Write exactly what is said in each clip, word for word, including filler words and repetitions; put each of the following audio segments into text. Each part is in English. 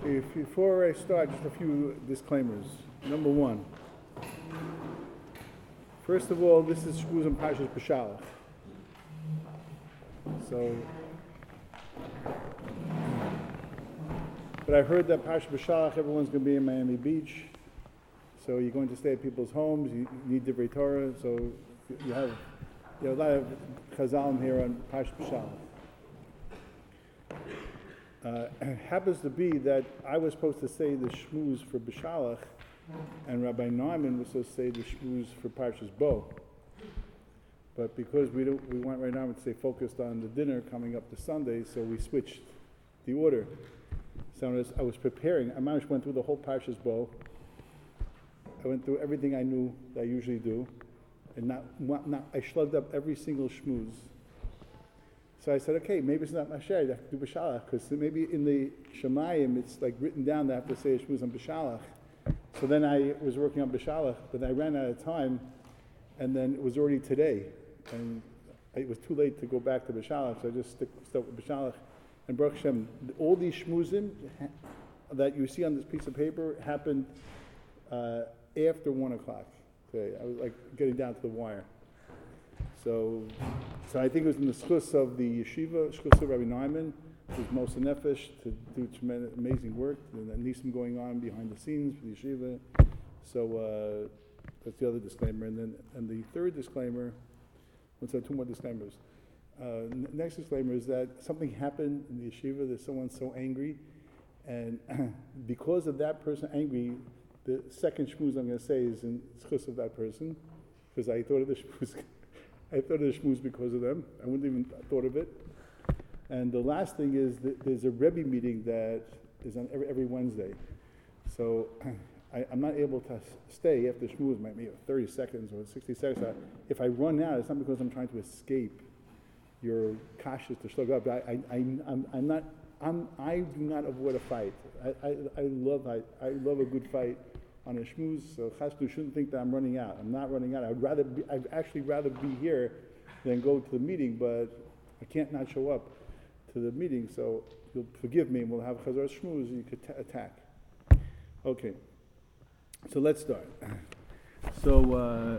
If, before I start, just a few disclaimers. Number one, first of all, this is Shmuz and Parshas Beshalach. So, but I heard that Parshas Beshalach, everyone's going to be in Miami Beach, so you're going to stay at people's homes. You need Divrei Torah, so you have you have a lot of Chazalim here on Parshas Beshalach. Uh, it happens to be that I was supposed to say the shmuz for Beshalach, and Rabbi Neumann was supposed to say the shmuz for Parshas Bo. But because we don't, we want Rabbi Neumann to stay focused on the dinner coming up to Sunday, so we switched the order. So I was, I was preparing. I managed went through the whole Parshas Bo. I went through everything I knew that I usually do, and not, not I shlugged up every single shmuz. So I said, okay, maybe it's not Mashiach, I have to do Beshalach, because maybe in the Shemayim it's like written down that I have to say a shmuz on Beshalach. So then I was working on Beshalach, but I ran out of time, and then it was already today, and it was too late to go back to Beshalach, so I just stick, stuck with Beshalach. And Baruch Hashem, all these shmuzim that you see on this piece of paper happened uh, after one o'clock today. I was like getting down to the wire. So, so I think it was in the schus of the yeshiva, schus of Rabbi Neumann, who's Moshe Nefesh, to do tremendous, amazing work. And Nisim going on behind the scenes for the yeshiva. So uh, that's the other disclaimer. And then, and the third disclaimer, let's have two more disclaimers. Uh, n- next disclaimer is that something happened in the yeshiva that someone's so angry, and because of that person angry, the second shmuz I'm going to say is in schus of that person, because I thought of the shmuz. I thought of the shmuz because of them. I wouldn't even thought of it. And the last thing is that there's a Rebbe meeting that is on every, every Wednesday. So I, I'm not able to stay after shmuz, maybe thirty seconds or sixty seconds. If I run out, it's not because I'm trying to escape your kashas to shlug up. I, I, I, I'm, I'm not, I'm, I do not avoid a fight. I, I, I love, I, I love a good fight on a shmuz, so chasdu shouldn't think that I'm running out. I'm not running out. I'd rather be, I'd actually rather be here than go to the meeting, but I can't not show up to the meeting, so you'll forgive me and we'll have chazar shmuz and you could t- attack. Okay, so let's start. So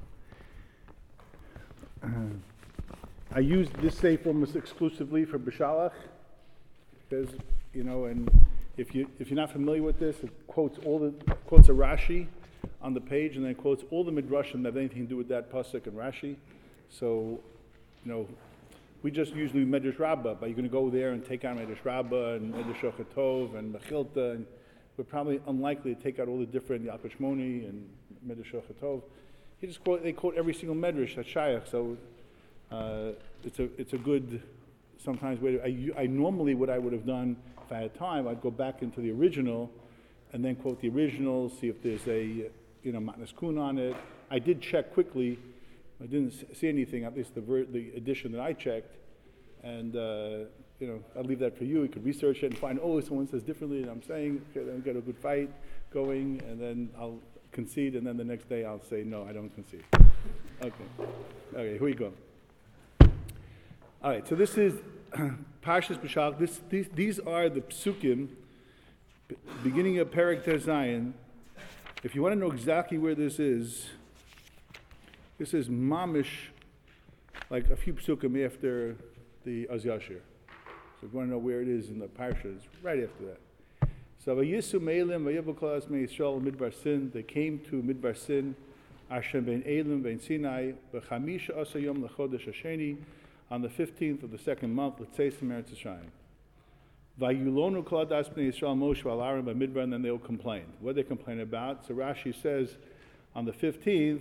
uh, I used this sefer almost exclusively for Beshalach, because, you know, and If you if you're not familiar with this, it quotes all the quotes a Rashi on the page, and then it quotes all the midrashim that have anything to do with that pasuk and Rashi. So, you know, we just usually Medrash Rabbah, but you're going to go there and take out Medrash Rabbah and Medrash Shochatov and Mechilta, and we're probably unlikely to take out all the different Yalkut Shmoni and Medrash Shochatov. He just quote they quote every single Medrash that's Shayach, so uh, it's a it's a good sometimes way. To, I I normally what I would have done. If I had time, I'd go back into the original and then quote the original, see if there's a, you know, Matnas Kun on it. I did check quickly. I didn't see anything, at least the ver- the edition that I checked. And, uh, you know, I'll leave that for you. You could research it and find, oh, someone says differently than I'm saying. Okay, then we get a good fight going, and then I'll concede, and then the next day I'll say, no, I don't concede. Okay. Okay, here we go. All right, so this is Parshas Beshalach. This, these, these are the psukim, beginning of Perek Ter Zayin. If you want to know exactly where this is, this is mamish, like a few psukim after the Az Yashir. So if you want to know where it is in the Parsha, it's right after that. So Vayisu Me'elim Vayevu Kol Asmei Yisrael Midbar Sin. They came to Midbar Sin, Ashem Ben Elim Ben Sinai, B'chamisha Asa Yom L'Chodesh Hasheni. On the fifteenth of the second month, let's say some Eretz Yisrael. Vayulonu kol adas bnei Yisrael Moshe v'Aaron b'midbar, and then they'll complain. What they complain about? So Rashi says on the fifteenth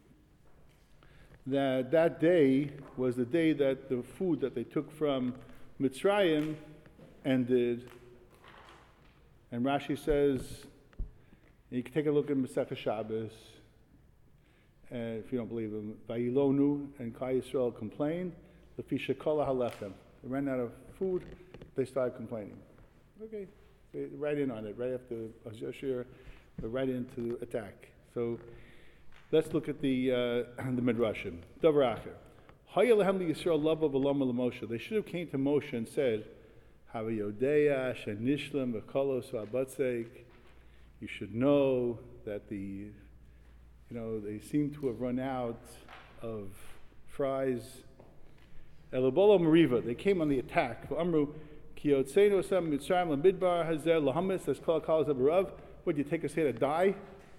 that that day was the day that the food that they took from Mitzrayim ended. And Rashi says, and you can take a look at Masechah Shabbos, and if you don't believe him, Vayilonu and Klal Yisrael complained. The fisha kola halechem. They ran out of food. They started complaining. Okay, they right in on it. Right after Az Yashir, they're right into attack. So let's look at the uh, the midrashim. Davar acher. Haya lehem li Yisrael lava v'lama l'Moshe. They should have came to Moshe and said, Havayodeya shenishlam v'kolos v'abatzek. You should know that the, you know, they seem to have run out of fries. Elabolo Mariva, they came on the attack. Amru, Kiyotzeno Sam Mitzrayim Lamidbar Hazel Lahamis, as Kol Kal Zabarav. What, do you take us here to die?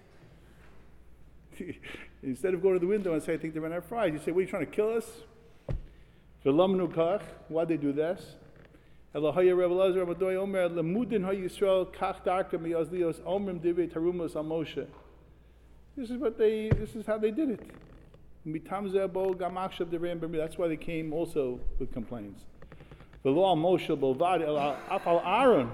Instead of going to the window and say, I think they ran out of fries, you say, what, are you trying to kill us? V'lamnu kach, why'd they do this? Elahaya Rebbe Lazar Amadoy Omer, Lemudin HaYisrael kach darka miyazlios omrim divrei tarumos al Moshe. This is what they, this is how they did it. That's why they came also with complaints. The law Moshe Bovad Apal Aaron.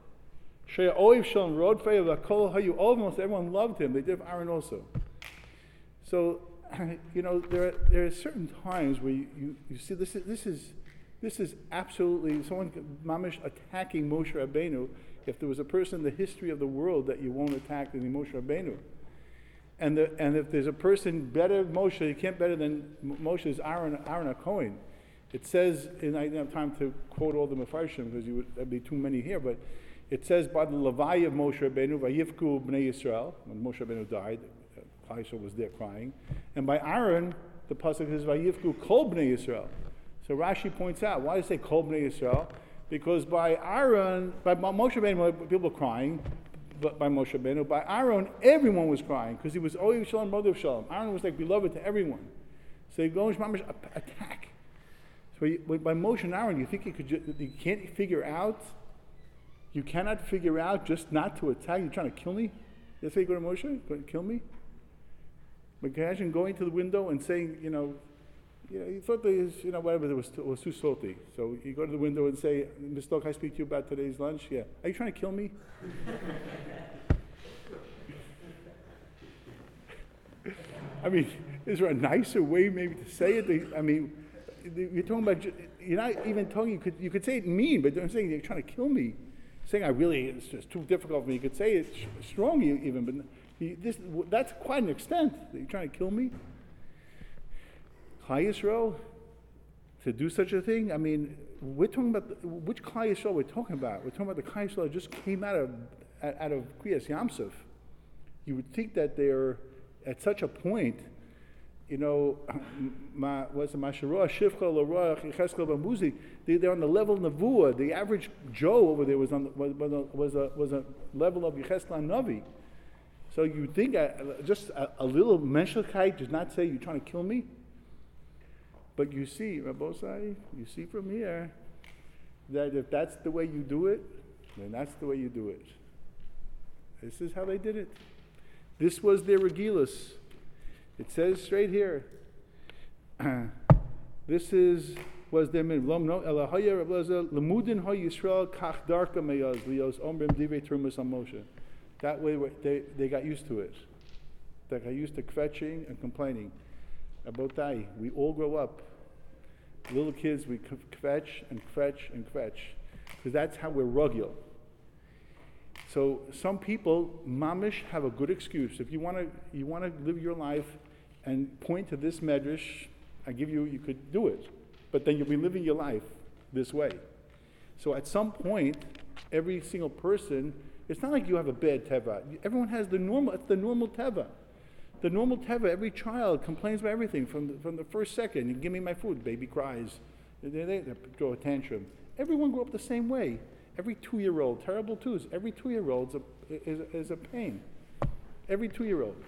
Almost everyone loved him. They did Aaron also. So, you know, there are, there are certain times where you, you, you see this is this is this is absolutely someone mamish attacking Moshe Rabbeinu. If there was a person in the history of the world that you won't attack than Moshe Rabbeinu. And, the, and if there's a person better than Moshe, you can't better than Moshe's Aaron, Aaron HaKohen. It says, and I didn't have time to quote all the Mefarshim because you would, there'd be too many here, but it says by the Levi of Moshe Rabbeinu, Vayivku Bnei Yisrael, when Moshe Rabbeinu died, Klal Yisrael was there crying, and by Aaron, the pasuk says Vayivku Kol Bnei Yisrael. So Rashi points out, why does it say Kol Bnei Yisrael? Because by Aaron, by Moshe Rabbeinu, people were crying. But by Moshe Rabbeinu, by Aaron, everyone was crying because he was Oyev Shalom, Mother of Shalom. Aaron was like beloved to everyone. So you go and attack. So you, by Moshe and Aaron, you think you could, ju- you can't figure out, you cannot figure out just not to attack. You're trying to kill me? That's why you go to Moshe? You're going to kill me? But can you imagine going to the window and saying, you know, you know, you thought there was, you know, whatever, it was, too, it was too salty. So you go to the window and say, Mister Stoke, can I speak to you about today's lunch? Yeah. Are you trying to kill me? I mean, is there a nicer way maybe to say it? I mean, you're talking about, you're not even talking, you could, you could say it mean, but I'm saying you're trying to kill me. Saying I really, it's just too difficult for me. You could say it strong even, but you, this, that's quite an extent. That you're trying to kill me? Klal Yisrael, to do such a thing? I mean, we're talking about, the, which Klal Yisrael we're talking about? We're talking about the Klal Yisrael that just came out of, out of Kriyas Yamsuf. You would think that they're at such a point, you know, was it Masharoah, Shivcha, Laroach, Yecheskel, Bambuzi, they're on the level of Nevuah. The average Joe over there was on the, was, was, a, was a level of Yecheskel and Navi. So you think uh, just a, a little Menschlichkeit does not say you're trying to kill me? But you see, Rabbosai, you see from here that if that's the way you do it, then that's the way you do it. This is how they did it. This was their regilus. It says straight here. This is was their min. Lemudin ha Yisrael kach darka meyaz lios omrim divrei termus on Moshe. That way they, they got used to it. They got used to kvetching and complaining. Abotai, we all grow up. Little kids, we kvetch and kvetch and kvetch. Because that's how we're rugil. So some people, mamish, have a good excuse. If you want to you want to live your life and point to this medrash, I give you, you could do it. But then you'll be living your life this way. So at some point, every single person, it's not like you have a bad teva. Everyone has the normal, it's the normal teva. The normal teva, every child complains about everything from the, from the first second. You give me my food, baby cries. They, they, they throw a tantrum. Everyone grew up the same way. Every two-year-old, terrible twos, every two-year-old is, is a pain. Every two-year-old.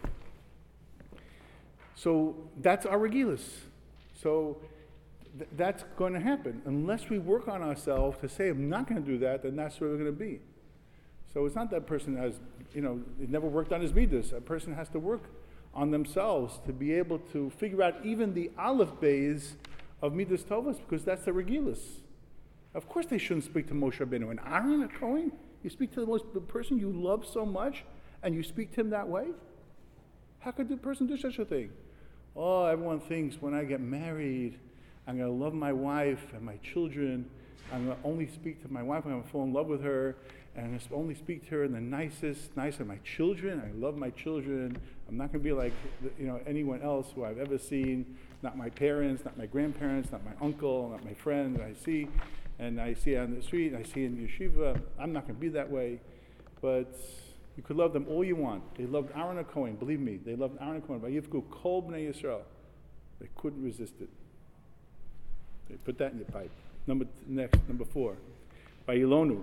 So that's our regilas. So th- that's going to happen. Unless we work on ourselves to say, I'm not going to do that, then that's where we're going to be. So it's not that person has, you know, never worked on his midas. A person has to work on themselves to be able to figure out even the aleph bays of midas tovas, because that's the regilas. Of course they shouldn't speak to Moshe Rabbeinu. And Aaron, a Kohen, you speak to the, most, the person you love so much, and you speak to him that way? How could the person do such a thing? Oh, everyone thinks when I get married, I'm going to love my wife and my children. I'm going to only speak to my wife. I'm going to fall in love with her. And I'm going to only speak to her in the nicest, nice of my children. I love my children. I'm not going to be like, you know, anyone else who I've ever seen. Not my parents, not my grandparents, not my uncle, not my friends I see. and I see it on the street, I see it in yeshiva. I'm not going to be that way, but you could love them all you want. They loved Aaron HaKohen, believe me. They loved Aaron HaKohen. Vayivku kol bnei Yisrael. They couldn't resist it. They put that in your pipe. Number next, number four. Vayilonu.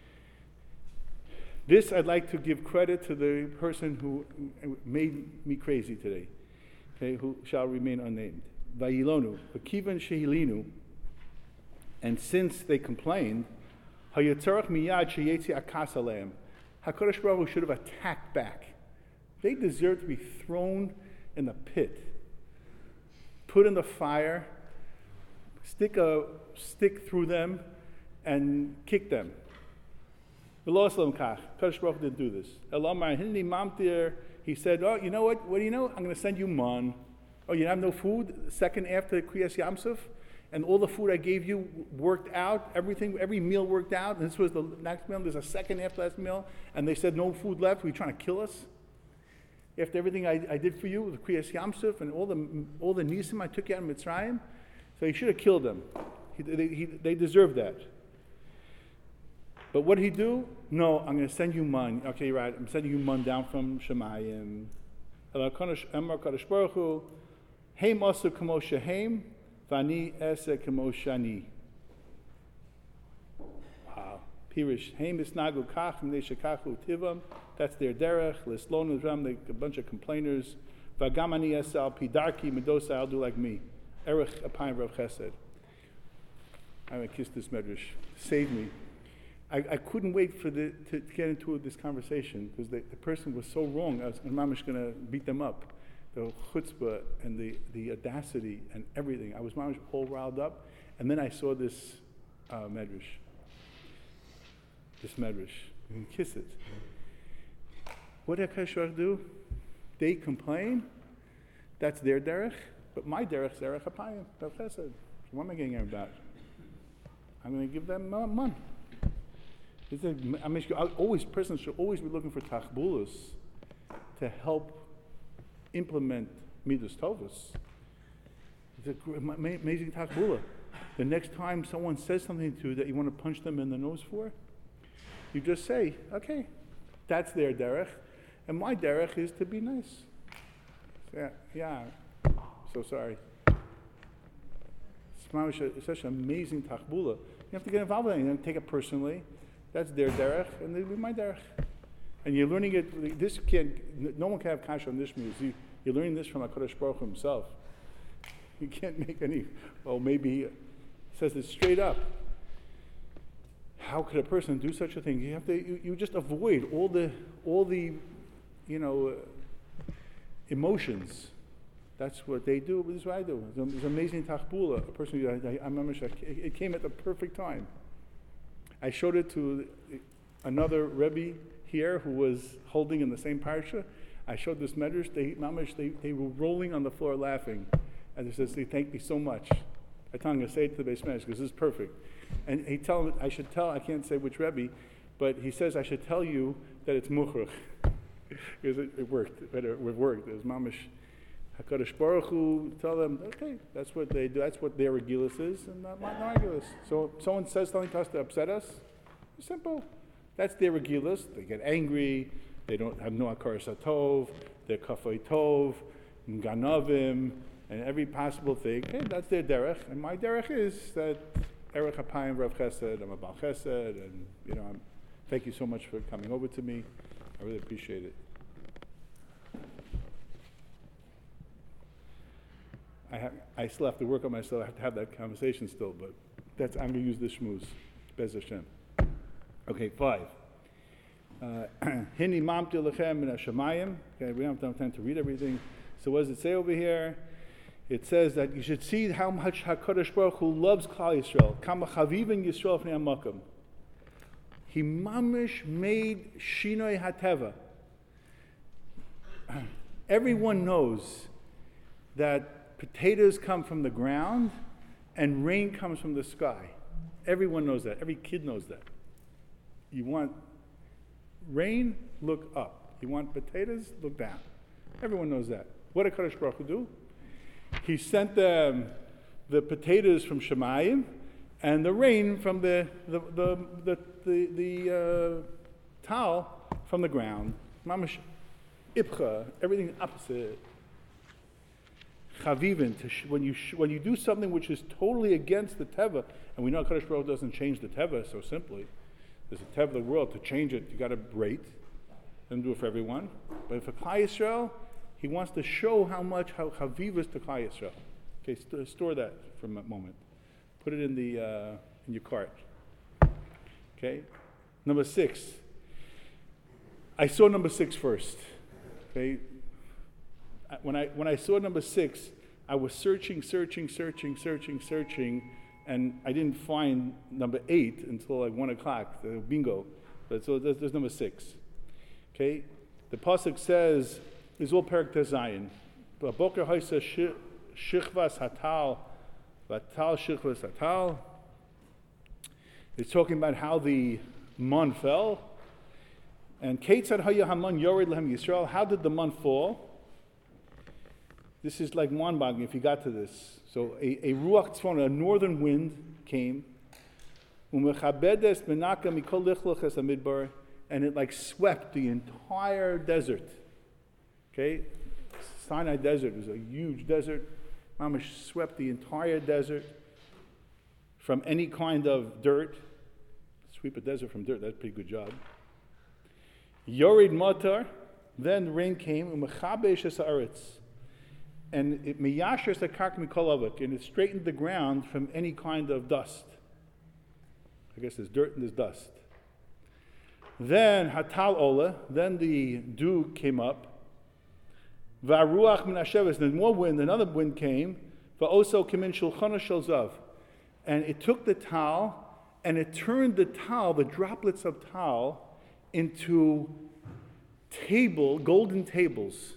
This I'd like to give credit to the person who made me crazy today, okay, who shall remain unnamed. Vayilonu, v'kivan shehilinu, and since they complained, hayatzarach miyad sheyetzi akas aleim, HaKadosh Baruch Hu should have attacked back. They deserve to be thrown in the pit, put in the fire, stick a stick through them, and kick them. HaKadosh Baruch Hu didn't do this. Elamar hinni mamtir. He said, "Oh, you know what? What do you know? I'm going to send you man. Oh, you have no food. The second after Kriyas Yamsuf, and all the food I gave you worked out. Everything, every meal worked out. And this was the next meal. There's a second after last meal, and they said no food left. Were you trying to kill us? After everything I, I did for you, the Kriyas Yamsuf and all the all the nisim I took you out of Mitzrayim, so he should have killed them. He, they, he, they deserve that. But what did he do? No, I'm going to send you man. Okay, right. I'm sending you man down from Shemayim. Emar Kadosh Baruch Hu, Heim asu kamo shehem, vani ese kamo shani. Wow. Pirish, Heim isnagu kach, mnei shekachu tivam. That's their derech. Lislon Uzram, a bunch of complainers. Vagamani ese al pidarki, medosa, I'll do like me. Erech apayim Rav Chesed. I'm going to kiss this medrash. Save me. I, I couldn't wait for the, to, to get into this conversation because the, the person was so wrong. I was mamish going to beat them up. The chutzpah and the, the audacity and everything. I was mamish all riled up. And then I saw this uh, medrash. This medrash. You can kiss it. What did HaKadosh Baruch Hu do? They complain. That's their derech. But my derech is derech hapayim. Rav Chesed. So what am I getting about? I'm going to give them uh, money. I mean, always, persons should always be looking for tachbulas to help implement midas tovas. It's an amazing tachbula. The next time someone says something to you that you want to punch them in the nose for, you just say, okay, that's their derech, and my derech is to be nice. Yeah, yeah, so sorry. It's such an amazing tachbula. You have to get involved in it. You don't take it personally. That's their derech, and they be my derech. And you're learning it. This can't. No one can have kasha on this shmuz. You, you're learning this from HaKadosh Baruch Hu himself. You can't make any. Well, maybe he says it straight up. How could a person do such a thing? You have to. You, you just avoid all the all the, you know, uh, emotions. That's what they do. This is what I do. It's, it's amazing tachbula. A person. I, I, I'm not sure. It came at the perfect time. I showed it to another Rebbe here who was holding in the same parsha. I showed this medrash. They, mamash, they, they were rolling on the floor laughing. And they said, they thank me so much. I told him, I'm going to say it to the Beis Medrash because this is perfect. And he tell him, I should tell, I can't say which Rebbe, but he says, I should tell you that it's muchrach. Because it, it worked. It, it worked. It was mamash. HaKadosh Baruch Hu, tell them, okay, that's what they do, that's what their regulus is, and not my regulus. So if someone says something to us to upset us, it's simple. That's their regulus. They get angry, they don't have no akar satov, they're kafay tov, ganavim, and every possible thing. Hey, that's their derech, and my derech is that erech hapayim Rav Chesed, I'm a Baal Chesed, and you know, I'm, thank you so much for coming over to me. I really appreciate it. I, have, I still have to work on myself. I have to have that conversation still, but that's I'm going to use this shmuz. Bez Hashem. Okay, five. Hini mamti lechem min hashamayim. Okay, we don't have time to read everything. So what does it say over here? It says that you should see how much HaKadosh Baruch Hu loves Klal Yisrael. Kama chavivin Yisrael fnei hamakom. He mamish made shinoi hateva. Everyone knows that potatoes come from the ground and rain comes from the sky. Everyone knows that. Every kid knows that. You want rain, look up. You want potatoes, look down. Everyone knows that. What did HaKadosh Baruch Hu do? He sent them the potatoes from Shemayim, and the rain from the the the the, the, the uh, towel from the ground. Mamash ipcha, everything opposite. Chavivin, to sh- when you sh- when you do something which is totally against the teva, and we know Kadosh Baruch Hu doesn't change the teva so simply. There's a teva of the world. To change it, you got to rate. Doesn't do it for everyone. But for Klal Yisrael, he wants to show how much how chaviv is to Klal Yisrael. Okay, st- store that for a moment. Put it in the uh, in your cart. Okay, number six. I saw number six first. Okay. When I when I saw number six, I was searching, searching, searching, searching, searching, and I didn't find number eight until like one o'clock. The bingo. But so there's, there's number six. Okay, the pasuk says, "Is all Perek Tezayin." Boker Haisa Shichvas Hatal, Vatal Shichvas Hatal. It's talking about how the man fell, and Keitzad Haya Haman Yored Lehem Yisrael. How did the man fall? This is like Wanbag if you got to this. So a, a ruach tzfon, a northern wind came, umechabedes menaka mikol lichloches amidbar, and it like swept the entire desert. Okay, Sinai Desert is a huge desert. Mamash swept the entire desert from any kind of dirt. Sweep a desert from dirt, that's a pretty good job. Yored matar, then the rain came, umechabesh es haaretz. And it miyasher sakak mikol avik, and it straightened the ground from any kind of dust. I guess there's dirt and there's dust. Then hatal ola, then the dew came up. Varuach min hasheves, then more wind, another wind came. Va'oso kimin shulchana shel zav, and it took the towel and it turned the towel, the droplets of towel, into table, golden tables.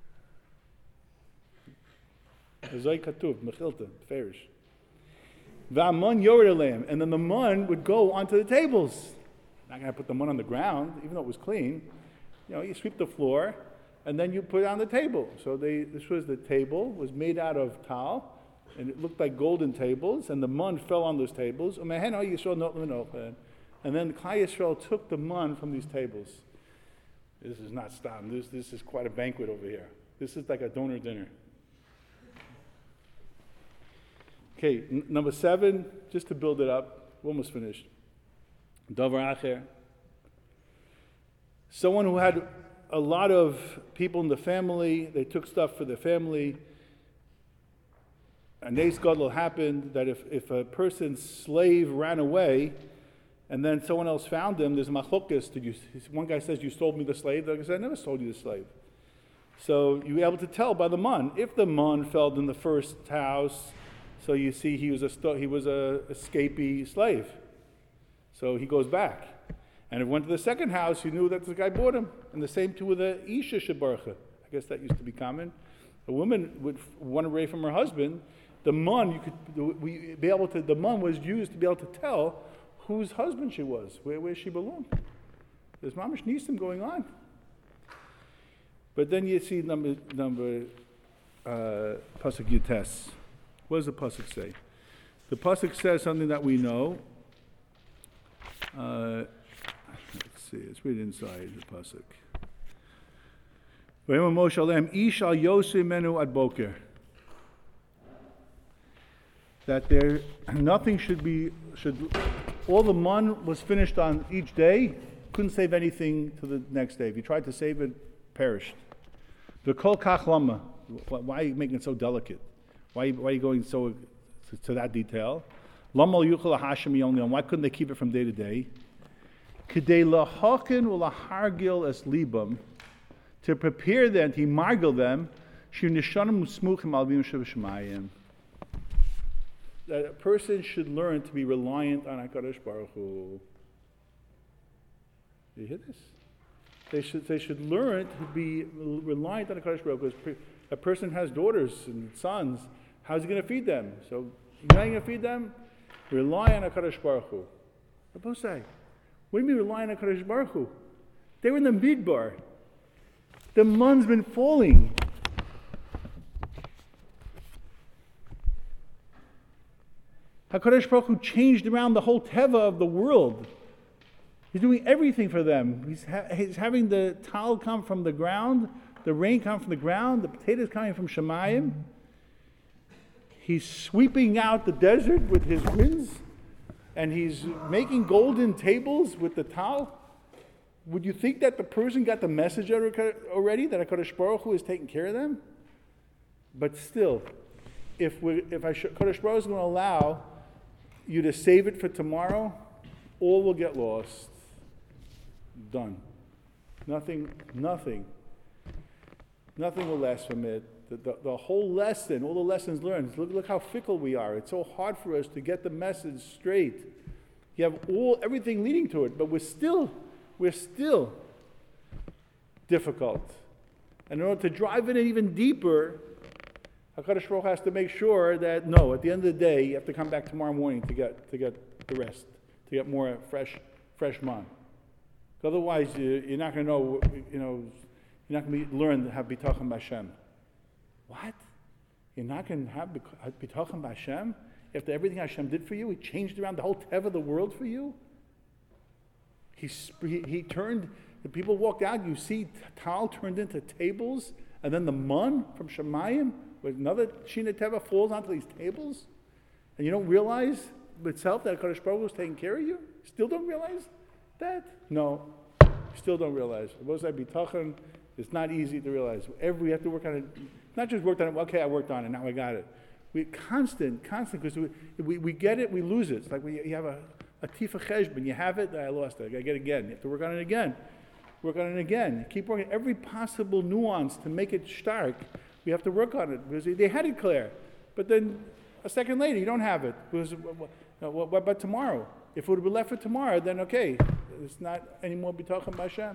Zay katuv, mechilta, ferish. V'aman yored aleim, and then the man would go onto the tables. Not going to put the man on the ground, even though it was clean. You know, you sweep the floor, and then you put it on the table. So they, this was the table, was made out of towel, and it looked like golden tables, and the man fell on those tables. And then Klal Yisrael took the man from these tables. This is not stop. This this is quite a banquet over here. This is like a donor dinner. Okay, n- number seven, just to build it up, we're almost finished. Davar acher. Someone who had a lot of people in the family, they took stuff for their family. A nes gadol happened that if, if a person's slave ran away and then someone else found him, there's a machlokes. Did you? One guy says, "You stole me the slave." The other guy says, "I never stole you the slave." So you're able to tell by the man. If the man fell in the first house, so you see he was a sto- he was a escapee slave. So he goes back. And if he went to the second house, you knew that the guy bought him. And the same too with the Isha Shebarcha. I guess that used to be common. A woman would run away from her husband. The man, you could we be able to. The man was used to be able to tell whose husband she was, where, where she belonged. There's mamish nisim going on. But then you see number number uh, pasuk Yutes. What does the pasuk say? The pasuk says something that we know. Uh, let's see. Let's read inside the pasuk. That there nothing should be should all the man was finished on each day, couldn't save anything to the next day. If you tried to save it, perished. The kol kach lama. Why are you making it so delicate? Why, why are you going so to, to that detail? Lama yuchal hashim yom. Why couldn't they keep it from day to day? Kedei lahakin ulahargil es libam. To prepare them, to margil them, that a person should learn to be reliant on HaKadosh Baruch Hu. You hear this? They should they should learn to be reliant on HaKadosh Baruch Hu. Because a person has daughters and sons, how's he going to feed them? So you're not going to feed them? Rely on HaKadosh Baruch Hu. What say? What do you mean rely on HaKadosh Baruch Hu? They were in the midbar. The man's been falling. HaKadosh Baruch Hu changed around the whole teva of the world. He's doing everything for them. He's, ha- he's having the tal come from the ground, the rain come from the ground, the potatoes coming from Shemayim. He's sweeping out the desert with his winds, and he's making golden tables with the tal. Would you think that the person got the message already, that HaKadosh Baruch Hu is taking care of them? But still, if we, if HaKadosh Baruch Hu is going to allow you to save it for tomorrow, all will get lost. Done. Nothing, nothing. Nothing will last from it. The, the, the whole lesson, all the lessons learned, look, look how fickle we are. It's so hard for us to get the message straight. You have all everything leading to it, but we're still, we're still difficult. And in order to drive it in even deeper, HaKadosh Baruch Hu has to make sure that, no, at the end of the day, you have to come back tomorrow morning to get to get the rest, to get more fresh, fresh man. Otherwise, you, you're not going to know, you know, you're not going to learn how to bitachon b'Hashem. What? You're not going to have bitachon b'Hashem after everything Hashem did for you? He changed around the whole teva of the world for you? He, he, he turned, the people walked out, you see tal turned into tables, and then the mun from Shemayim, with another Shina Teva falls onto these tables, and you don't realize itself that HaKadosh Baruch Hu is taking care of you? Still don't realize that? No, still don't realize. Bitachon, it's not easy to realize. Every, we have to work on it, not just worked on it, well, okay, I worked on it, now I got it. We constant, constant, because we, we, we get it, we lose it. It's like we, you have a, a tifa cheshbon, you have it, I lost it, I gotta get it again. You have to work on it again. Work on it again. Keep working every possible nuance to make it stark. We have to work on it because they had it clear, but then a second later you don't have it. Because what, what about tomorrow? If it would have been left for tomorrow, then okay, it's not anymore bitachon b'Hashem.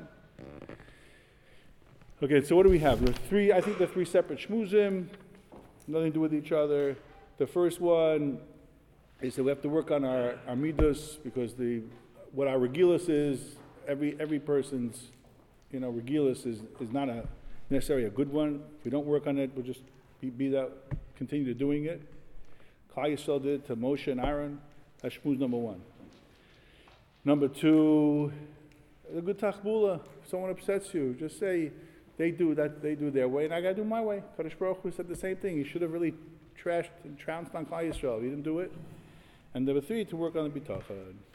Okay, so what do we have? There's three. I think the three separate shmuzim, nothing to do with each other. The first one is that we have to work on our our midos, because the what our regilus is. Every every person's, you know, regilus is is not a necessarily a good one. If we don't work on it, we'll just be, be that, continue to doing it. Klal Yisrael did it to Moshe and Aaron. That's shmuz number one. Number two, a good tachbula. If someone upsets you, just say they do that. They do their way, and I got to do my way. Kadosh Baruch Hu said the same thing. He should have really trashed and trounced on Klal Yisrael. He didn't do it. And number three, to work on the bitachon.